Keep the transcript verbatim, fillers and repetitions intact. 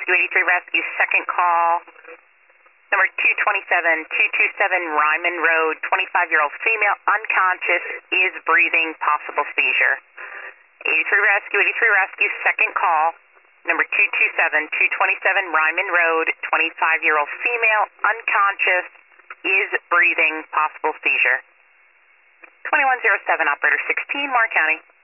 Rescue eighty-three Rescue, second call. Number two twenty-seven, two twenty-seven Ryman Road, twenty-five-year-old female, unconscious, is breathing, possible seizure. eighty-three Rescue, eighty-three Rescue, second call. Number two twenty-seven, two twenty-seven Ryman Road, twenty-five-year-old female, unconscious, is breathing, possible seizure. twenty-one oh seven, Operator sixteen, Moore County.